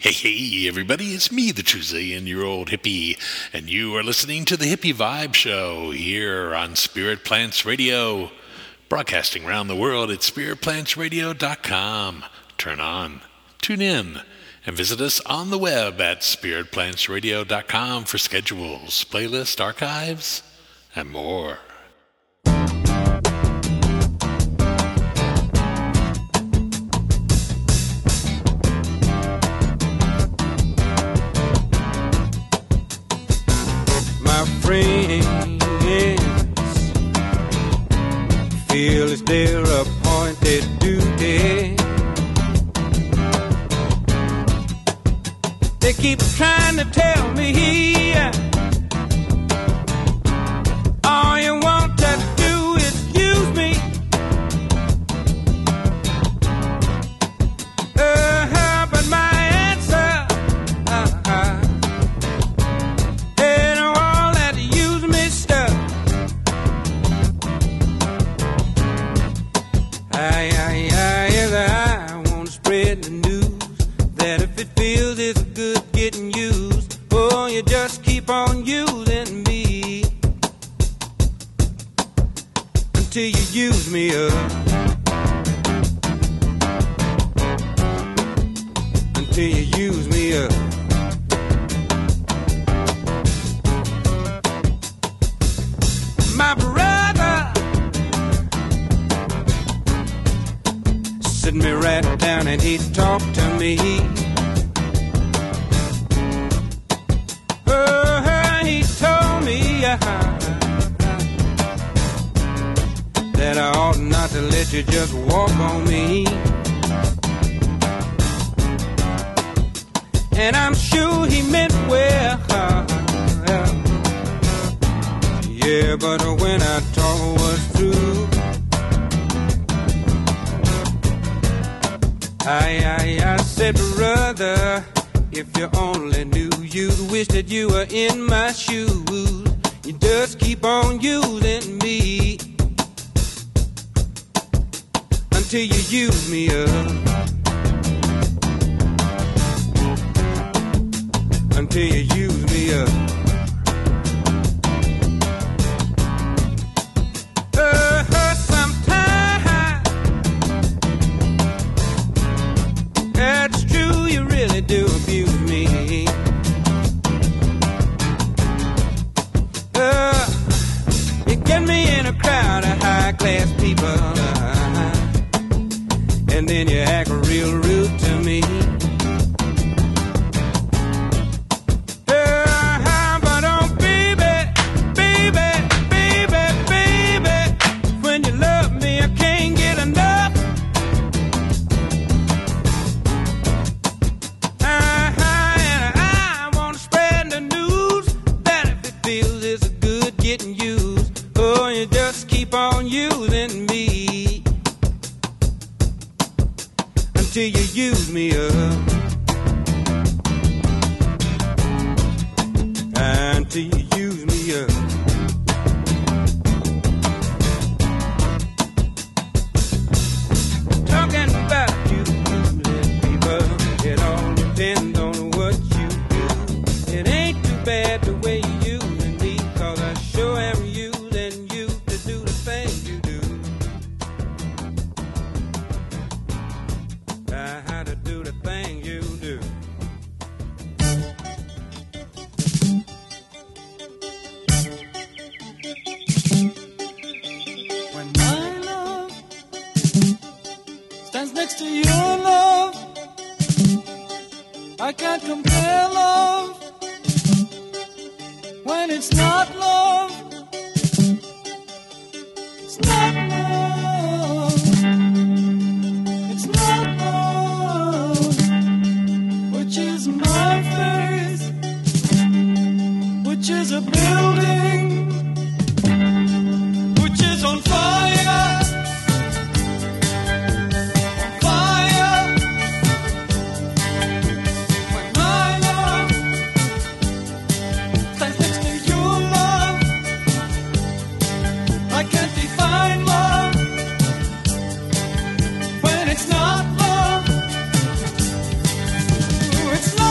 Hey, everybody, it's me, the Tuesdayan Year Old Hippie, and you are listening to the Hippie Vibe Show here on Spirit Plants Radio, broadcasting around the world at spiritplantsradio.com. Turn on, tune in, and visit us on the web at spiritplantsradio.com for schedules, playlists, archives, and more. Friends feel it's their appointed duty. They keep trying to tell me all you want to do is use me. But my answer just keep on using me until you use me up, until you use me up. My brother sit me right down and he talked to me. He told me that I ought not to let you just walk on me. And I'm sure he meant well. Yeah, but when I talk was through, I said, brother, if you only knew, you'd wish that you were in my shoes. You just keep on using me until you use me up, until you use me up. Sometimes that's true, you really do abuse me. You get me in a crowd of high-class people, and then you act real rude to me. But oh, baby, baby, baby, baby, when you love me, I can't get enough. And I want to spread the news that if it feels it's good getting used, oh, you just keep on using me until you use me up, until you use me up. Talking about you, people, it all depends on what you do. It ain't too bad the way you using me, 'cause I sure am using you to do the things you do. How to do the things you do. When my love stands next to your love, I can't compare love. When it's not love, it's not love. It's not love. Which is my face, which is a building, which is on fire, on fire. When my love stands next to your love, I can't define love. When it's not love, it's not.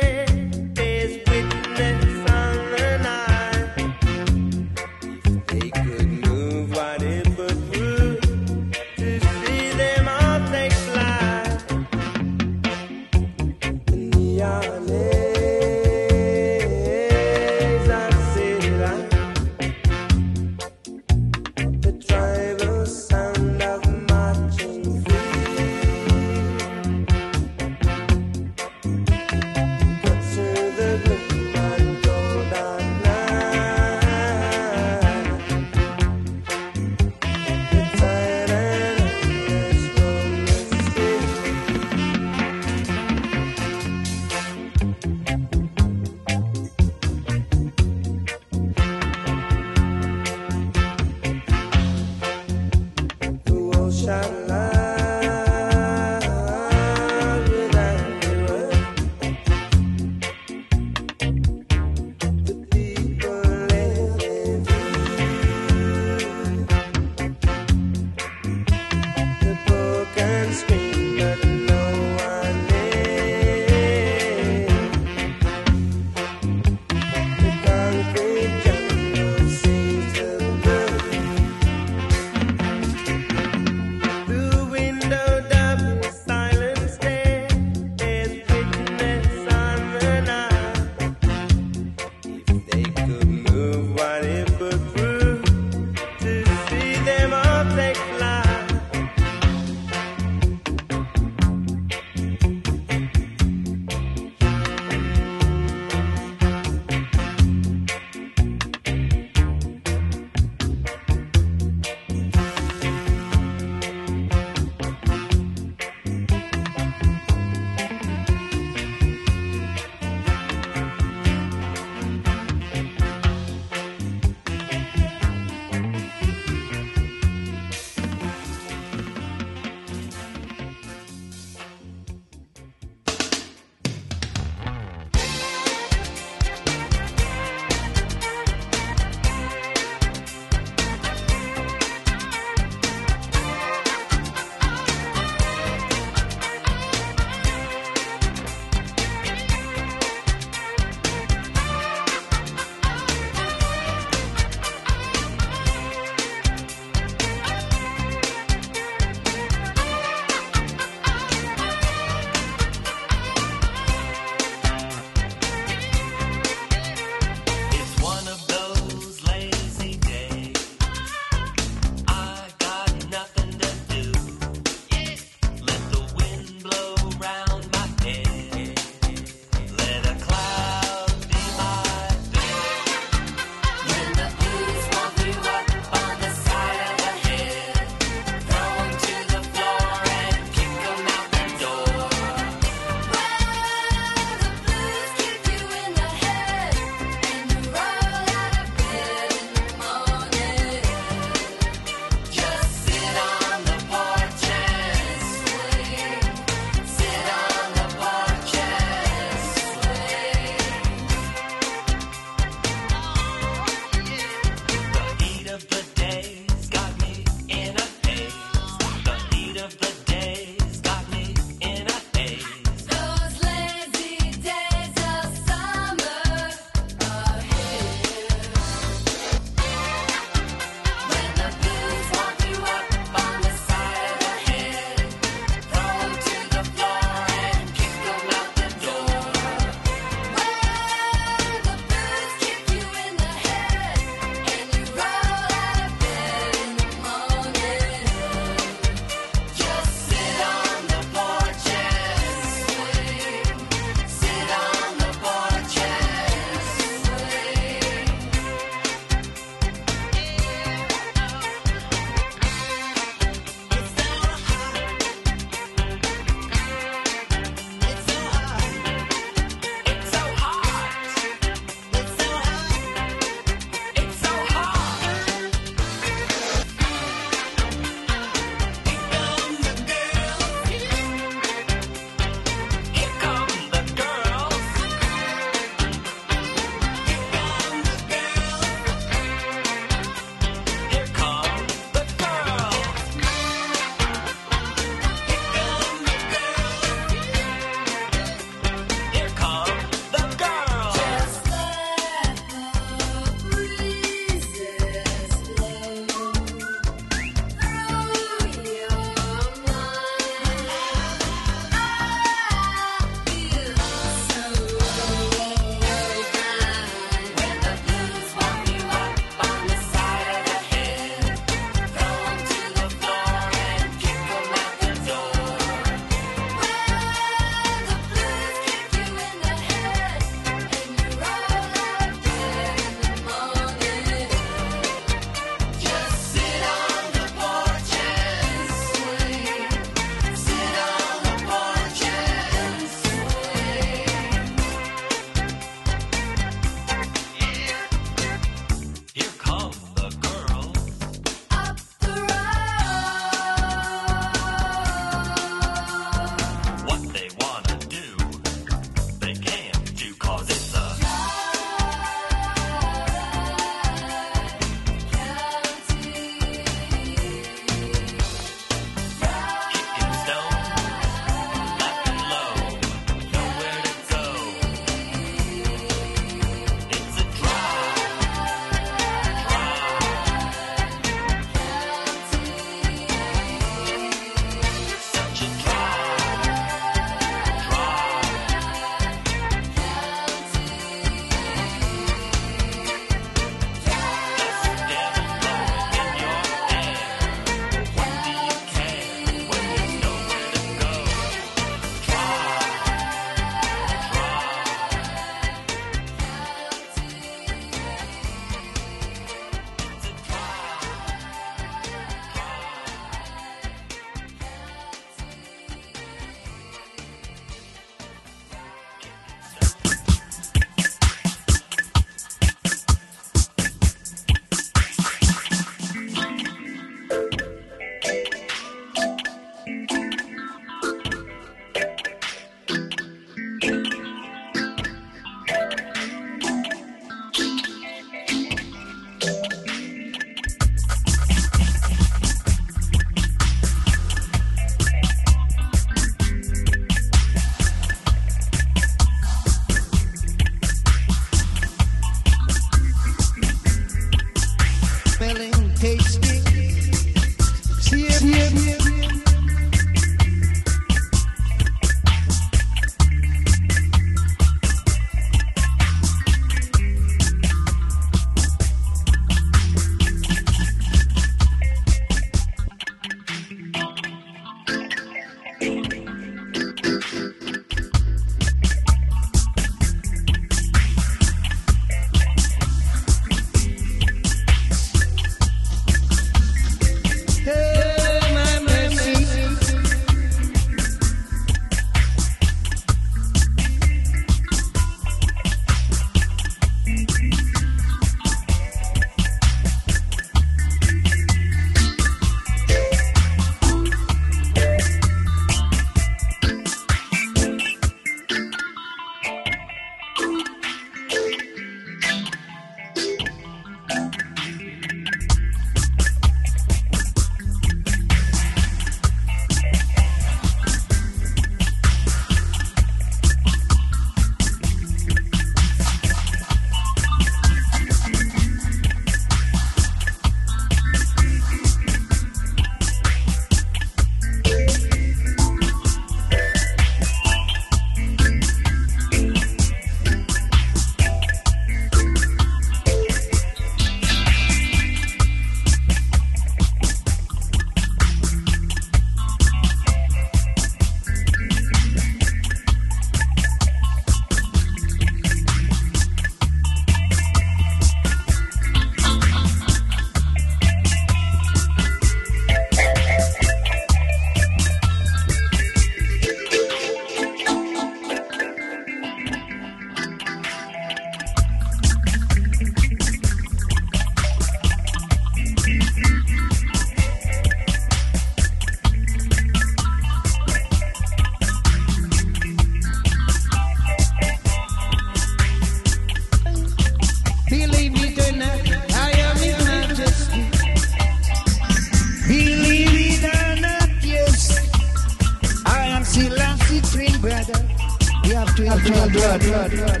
natural blood.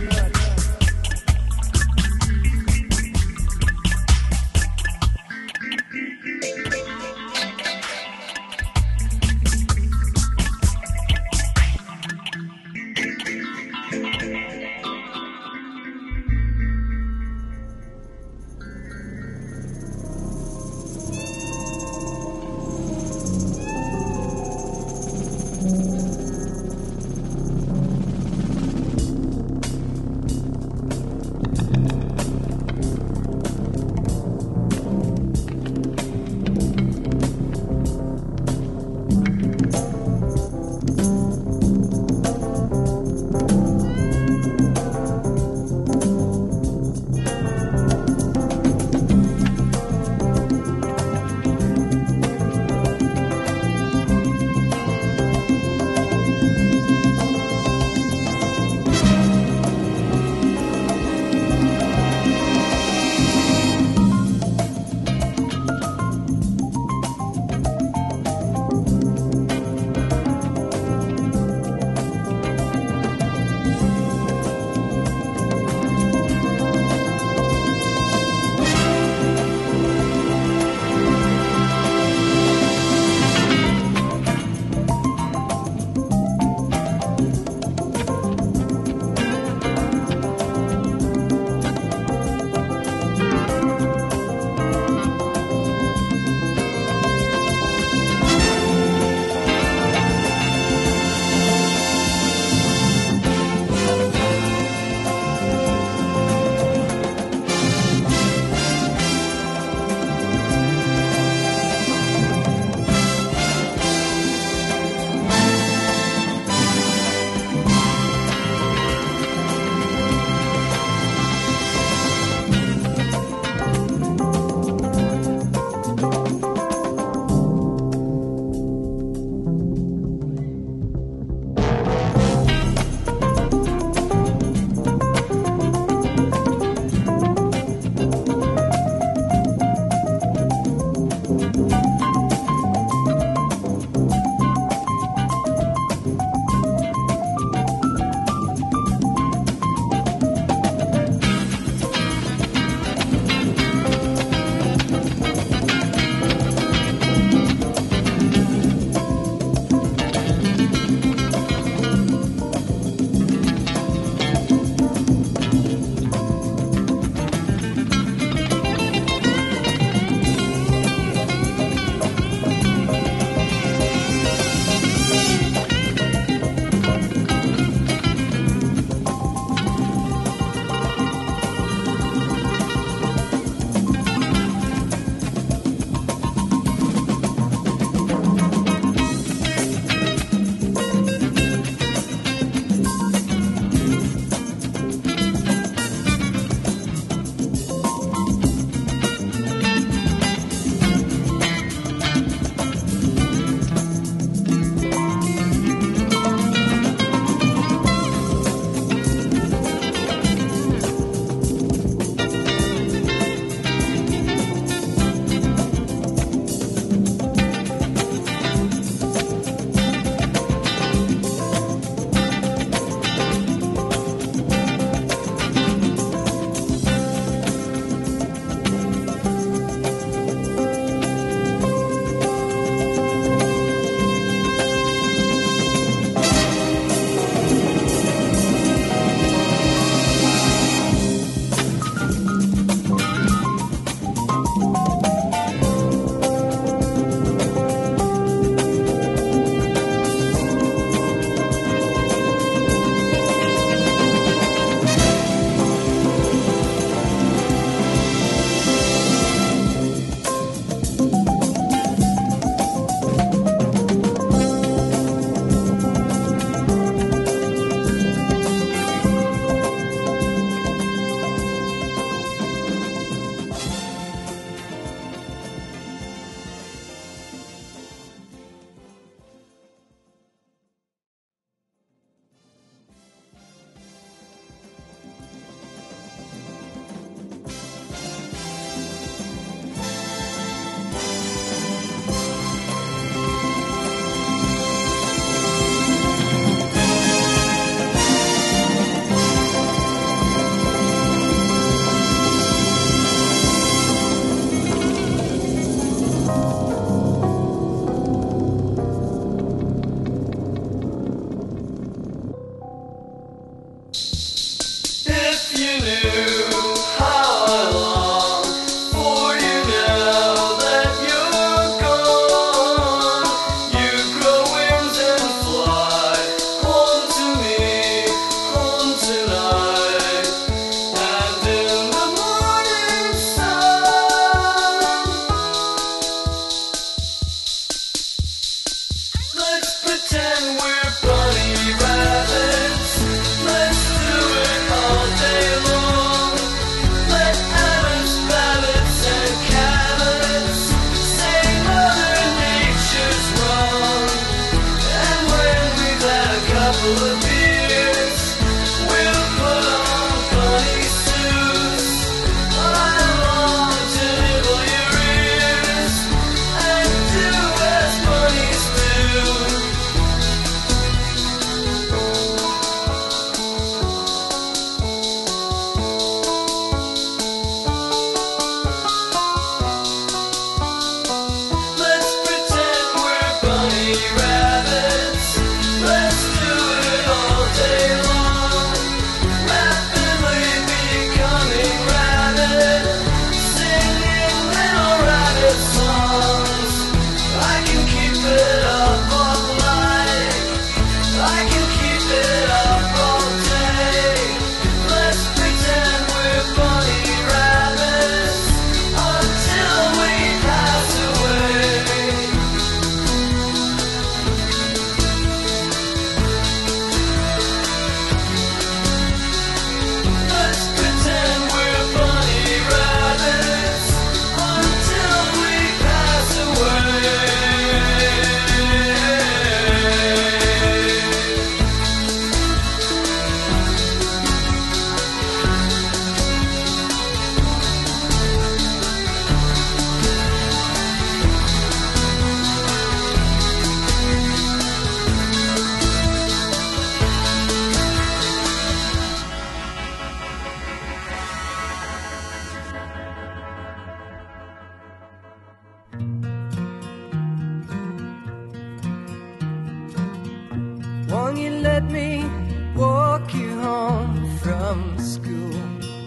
Won't you let me walk you home from school?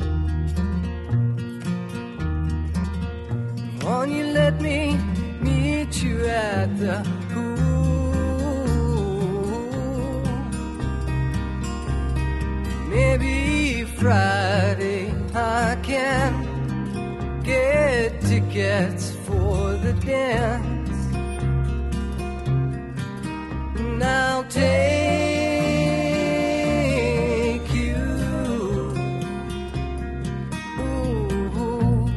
Won't you let me meet you at the pool? Maybe Friday I can get tickets for the dance. And I'll take you. Ooh.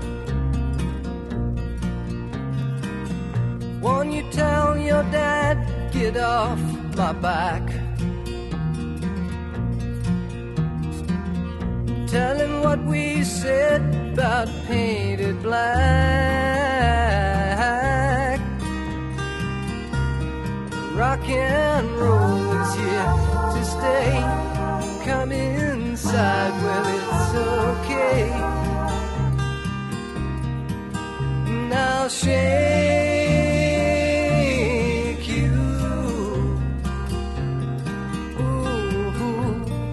Won't you tell your dad, get off my back? Tell him what we said about painted black. Rock and roll is here to stay. Come inside, well, it's okay. And I'll shake you. Ooh.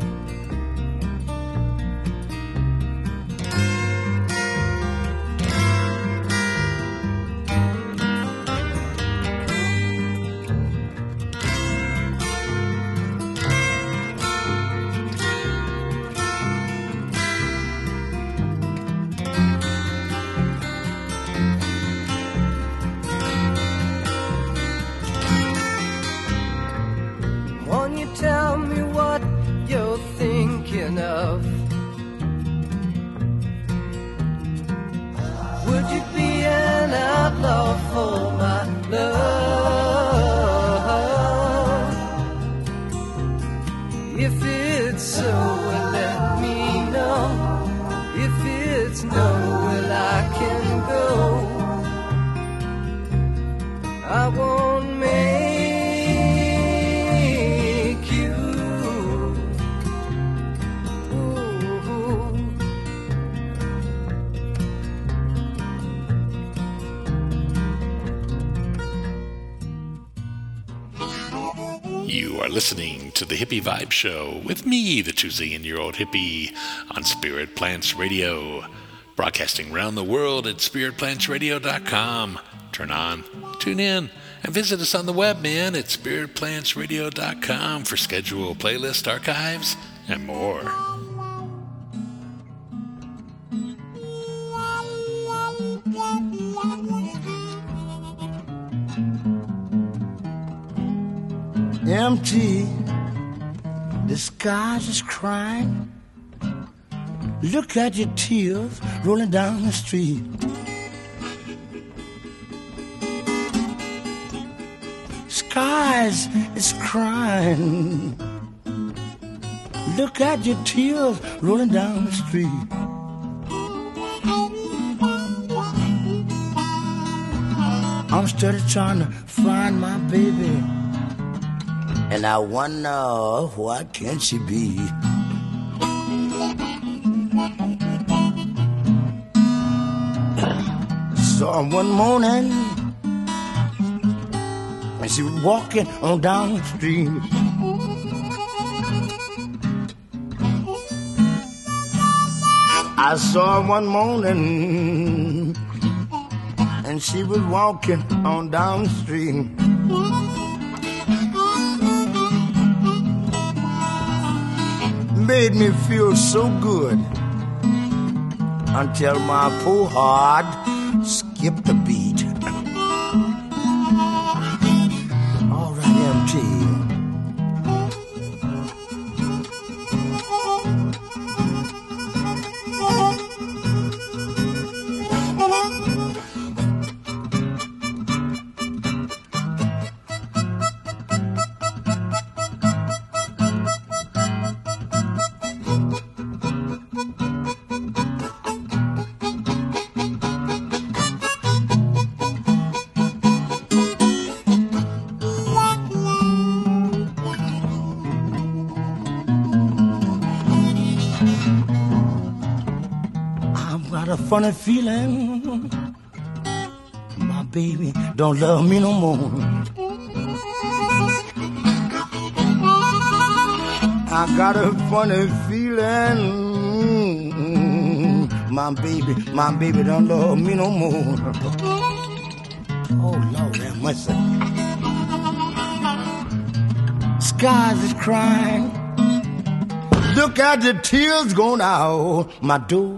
Won't you tell me what you're thinking of? Would you be an outlaw for my love? If it's so, well, let me know. If it's no, well, I can go. I won't make you. Ooh. You are listening to to the Hippie Vibe Show with me, the 2-zillion-year-old hippie, on Spirit Plants Radio, broadcasting around the world at spiritplantsradio.com. Turn on, tune in, and visit us on the web, man, at spiritplantsradio.com for schedule, playlist, archives, and more. Empty, the skies is crying. Look at your tears rolling down the street. Skies is crying. Look at your tears rolling down the street. I'm still trying to find my baby, and I wonder, what can she be? Saw her one morning, and she was walking on down the street. I saw her one morning, and she was walking on down the street. Made me feel so good until my poor heart skipped a beat. All right, MT. Funny feeling, my baby don't love me no more. I got a funny feeling, my baby don't love me no more. Oh Lord have mercy. Skies is crying. Look at the tears going out my door.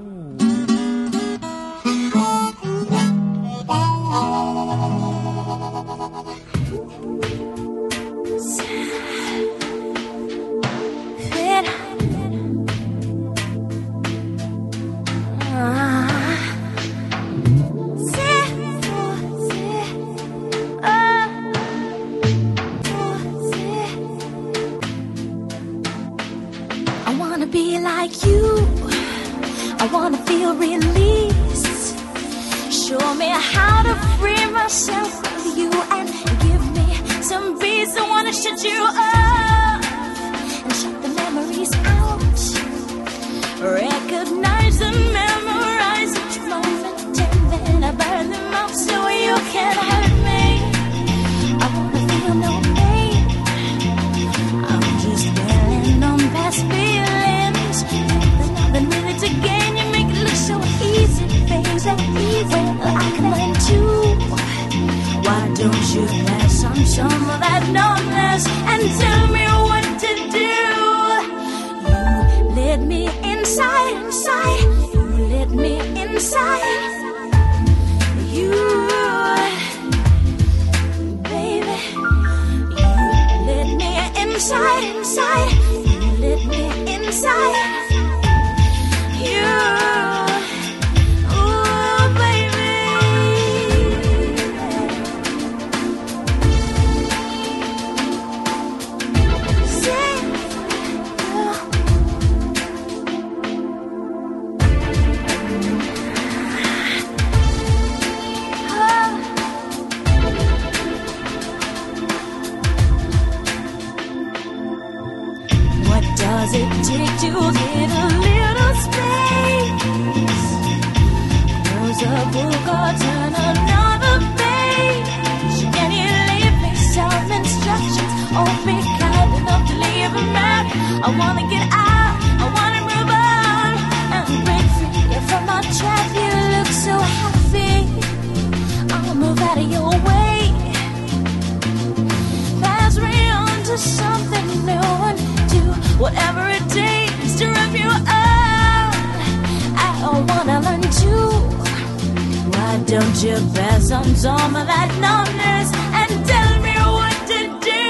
you. Oh, I wanna learn too. Why don't you pass on some of that numbness and tell me what to do?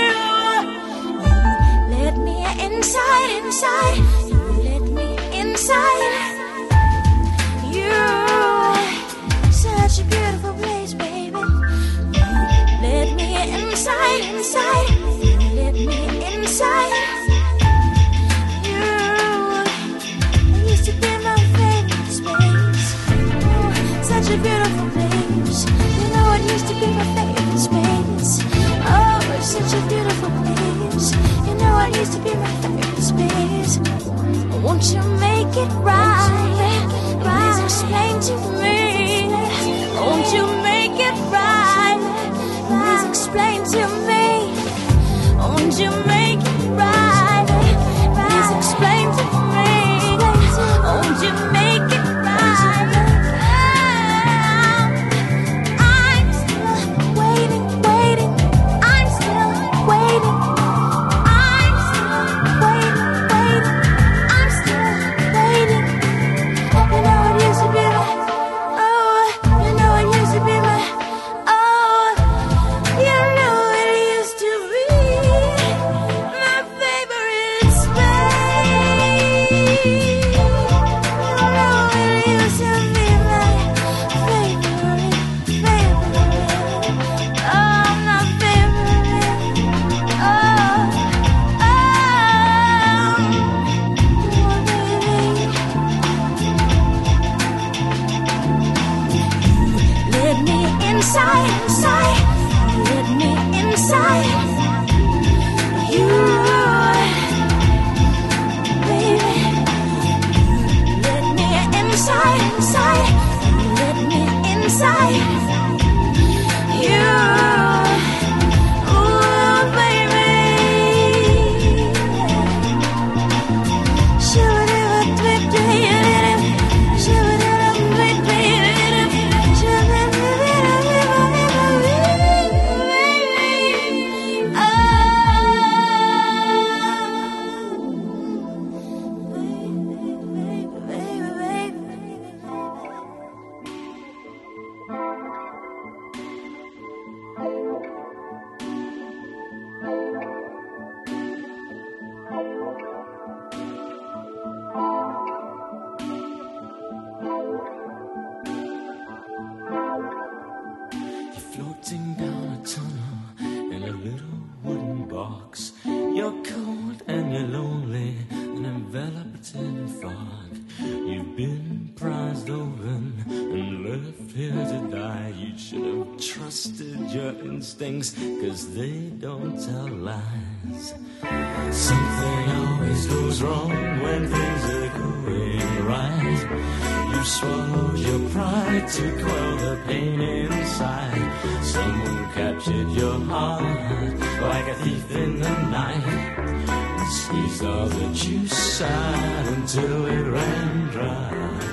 Let me inside, inside. Let me inside. You, such a beautiful place, baby. Let me inside, inside. Let me inside. You used to be my favorite space. Oh, such a beautiful place. You know it used to be my favorite space. Oh, such a beautiful place. You know it used to be my favorite space. Won't you make it right? Please explain to me. Won't you make it right? Please explain to me. Won't you make it right? Please explain to me. Won't you make it right? I'm still waiting, waiting. I'm still waiting. I'm still waiting, waiting. I'm still waiting. You know it used to be my, oh, you know it used to be my, oh, you know it used to be my favorite space. You know it used to be my favorite, oh, my favorite, oh, let me inside, inside. Let me inside. You, baby. Let me inside, inside. Let me inside. You, ooh, baby. Floating down a tunnel in a little wooden box. You're cold and you're lonely and enveloped in fog. You've been prized open and left here to die. You should have trusted your instincts, 'cause they don't tell lies. Something always goes wrong when things are going right. You swallowed your pride to quell the pain inside. Someone captured your heart like a thief in the night and squeezed all the juice out until it ran dry.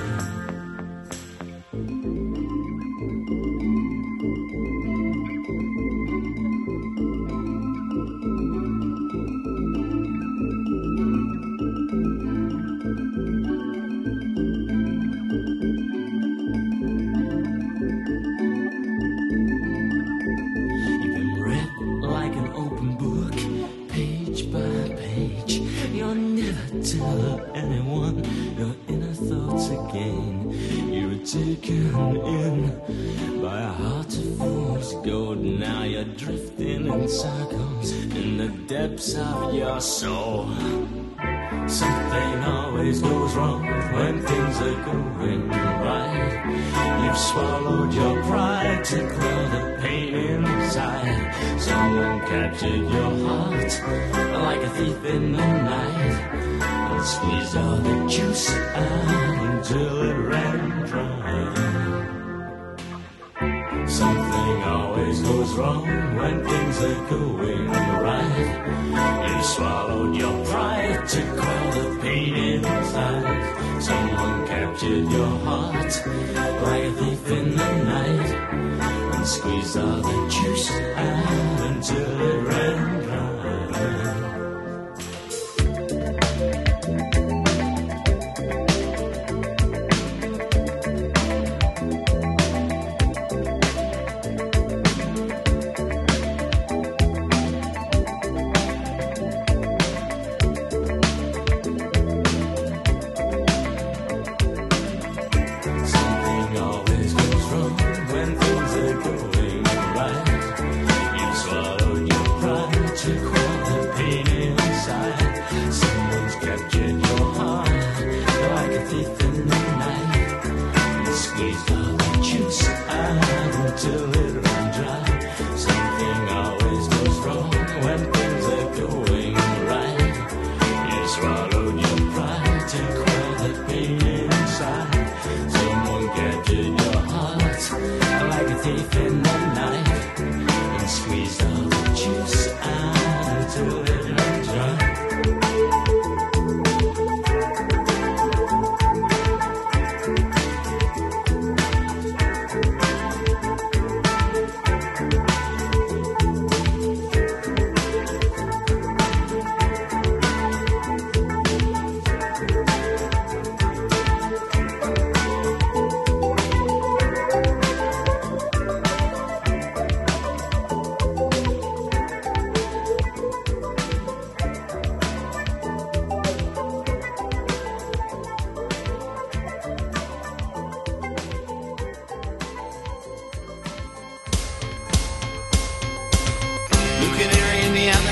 Taken in by a heart of fool's gold. Now you're drifting in circles in the depths of your soul. Something always goes wrong when things are going right. You've swallowed your pride to quell the pain inside. Someone captured your heart like a thief in the night and squeezed all the juice out until it ran dry. Something always goes wrong when things are going right. You swallowed your pride to quell the pain inside. Someone captured your heart like a thief in the night and squeezed all the juice out until it ran dry.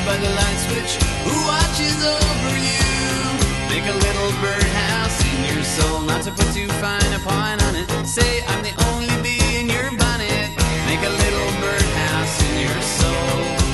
by the light switch who watches over you. Make a little birdhouse in your soul, not to put too fine a point on it. Say I'm the only bee in your bonnet. Make a little birdhouse in your soul.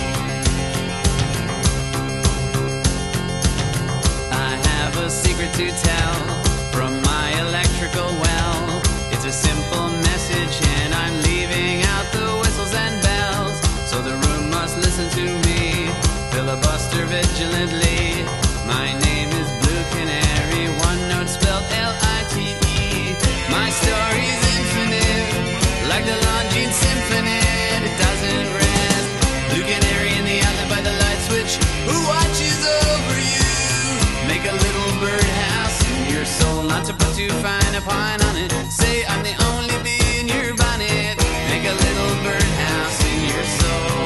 I have a secret to tell from my electrical well. It's a simple message and I'm leaving out the whistles and bells. So the room must listen to me, filibuster vigilantly. My name is Blue Canary, one note spelled L-I-T-E. My story's infinite, like the Longines Symphony. It doesn't rest. Blue Canary in the outlet by the light switch who watches over you. Make a little birdhouse in your soul, not to put too fine a point on it. Say I'm the only bee in your bonnet. Make a little birdhouse in your soul.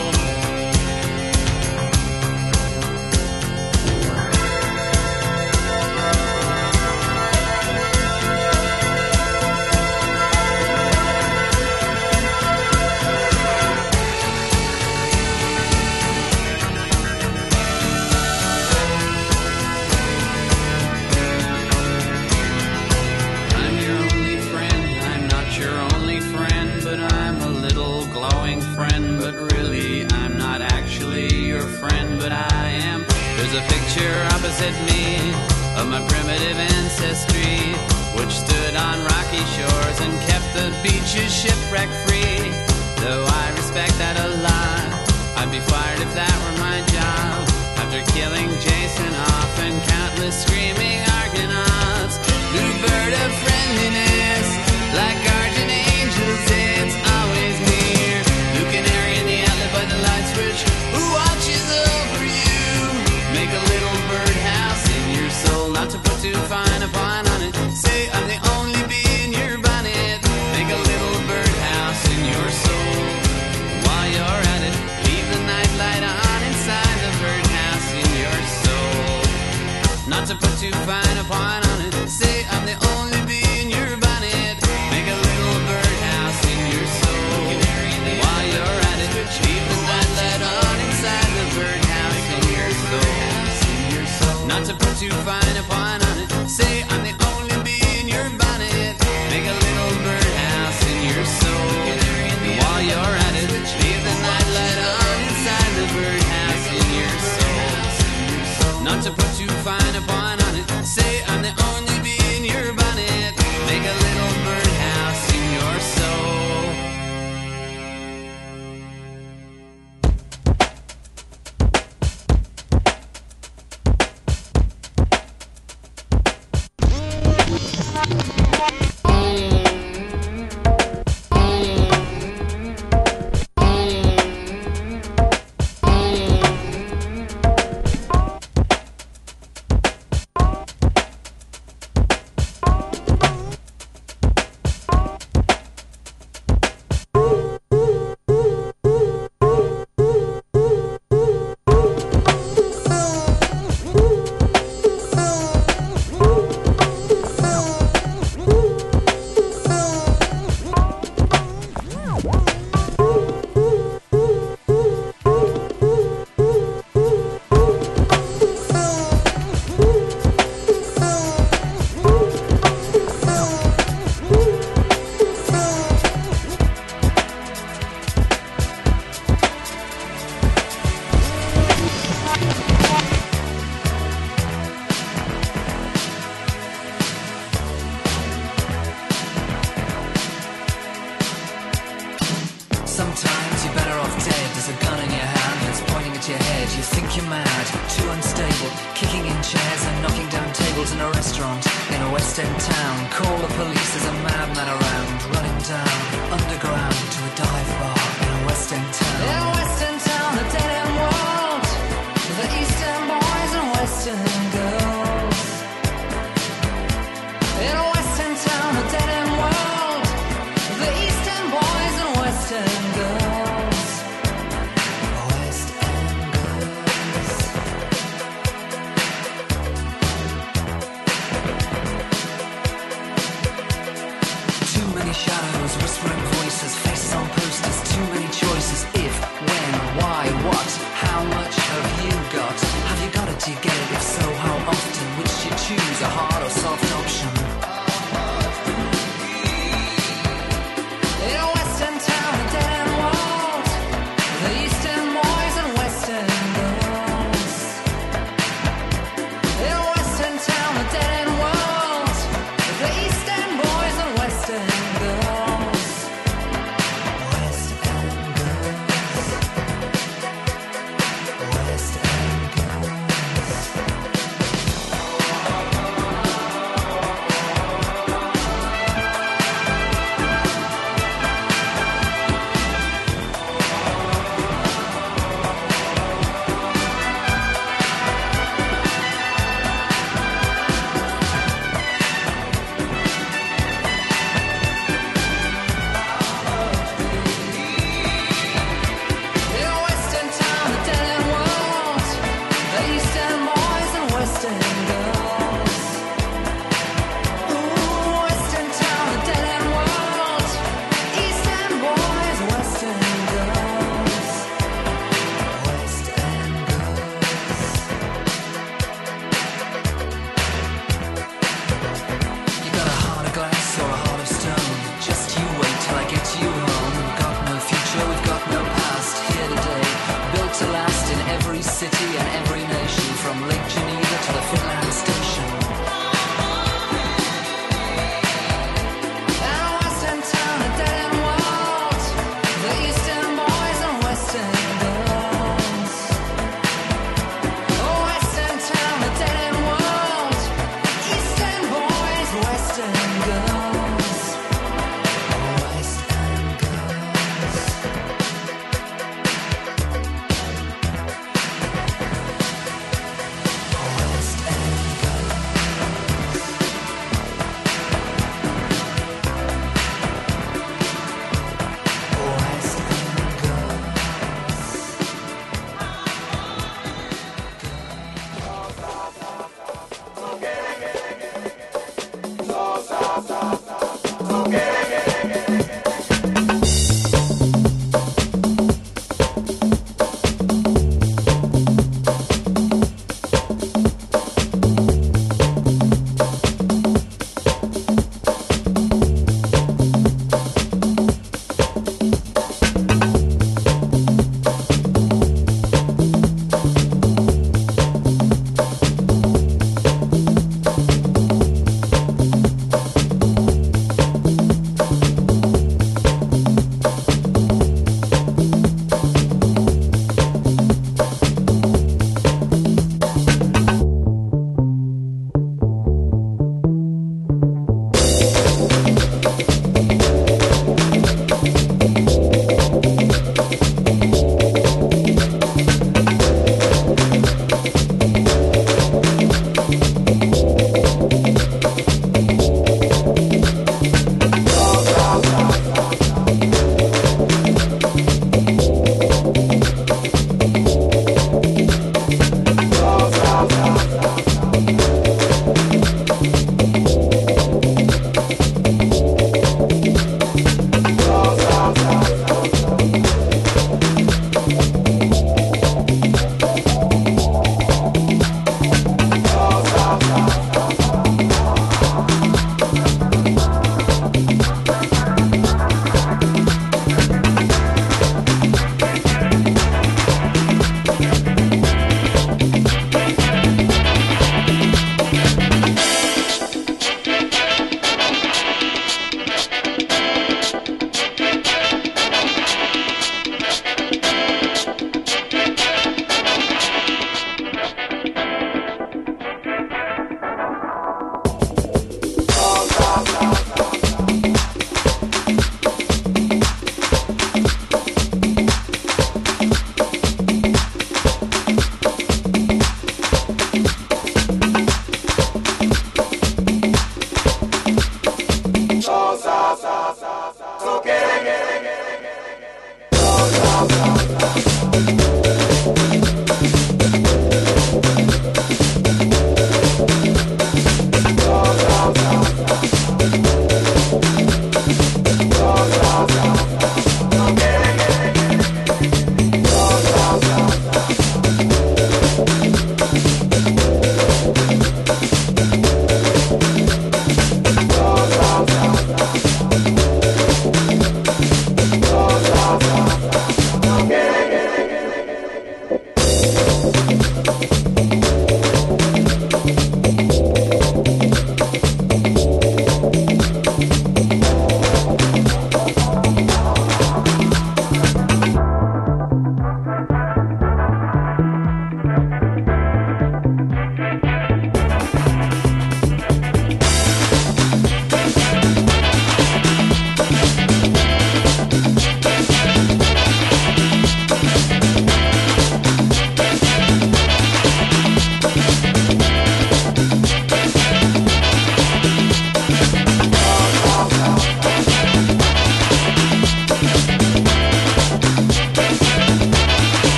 There's a picture opposite me of my primitive ancestry, which stood on rocky shores and kept the beaches shipwreck free. Though I respect that a lot, I'd be fired if that were my job. After killing Jason off and countless screaming Argonauts, new bird of friendliness, like guardian angels, it's always near. Blue Canary in the outlet by the light switch who watches over you. Make a little birdhouse in your soul, not to put too fine a point on it. Say I'm the only bee in your bonnet. Make a little birdhouse in your soul. While you're at it, leave the night light on inside the birdhouse in your soul. Not to put too fine a point on it. Say I'm the only bee in your bonnet. Make a little birdhouse in your soul. While you're at it, leave the night light on inside the birdhouse in your soul. Not to put too fine a point on it. Say I'm the only bee in your bonnet. Make a little birdhouse in your soul. While you're at it, leave the night light on inside the birdhouse in your soul. Not to put too fine a point on it. Say I'm the only bee in your bonnet. Make a little birdhouse in your soul. Sometimes you're better off dead. There's a gun in your hand that's pointing at your head. You think you're mad, too unstable, kicking in chairs and knocking down tables in a restaurant in a West End town. Call the police, there's a madman around, running down underground to a dive bar in a West End town. In a West End town, a dead end world, the East End boys and West End girls. In a West End town, a dead end world, the East End boys and West End girls. West End girls. Too many shadows, whispering voices, faces on posters, too many choices. If, when, why, what, how much have you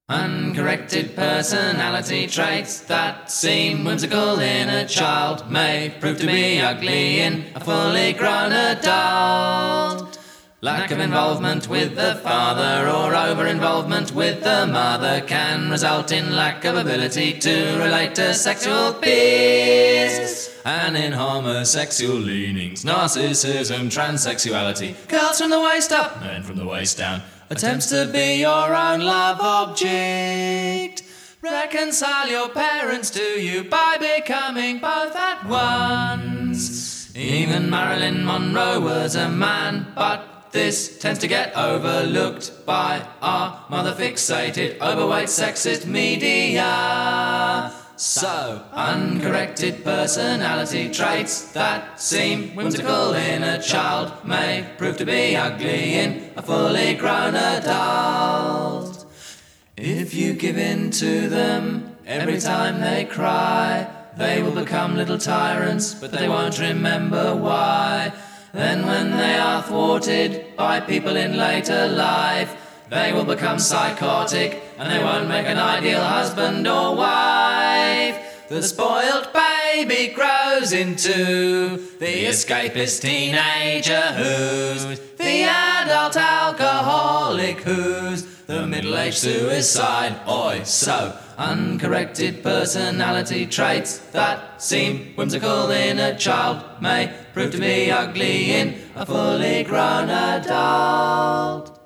Uncorrected personality traits that seem whimsical in a child may prove to be ugly in a fully grown adult. Lack of involvement with the father or over-involvement with the mother can result in lack of ability to relate to sexual peers. And in homosexual leanings, narcissism, transsexuality, girls from the waist up, men from the waist down, attempts to be your own love object. Reconcile your parents to you by becoming both at once. Even Marilyn Monroe was a man, but this tends to get overlooked by our mother-fixated, overweight, sexist media. So, uncorrected personality traits that seem whimsical in a child may prove to be ugly in a fully grown adult. If you give in to them every time they cry, they will become little tyrants, but they won't remember why. Then when they are thwarted by people in later life, they will become psychotic and they won't make an ideal husband or wife. The spoiled baby grows into the escapist teenager who's the adult alcoholic who's the middle-aged suicide. Oi, so uncorrected personality traits that seem whimsical in a child may prove to be ugly in a fully grown adult.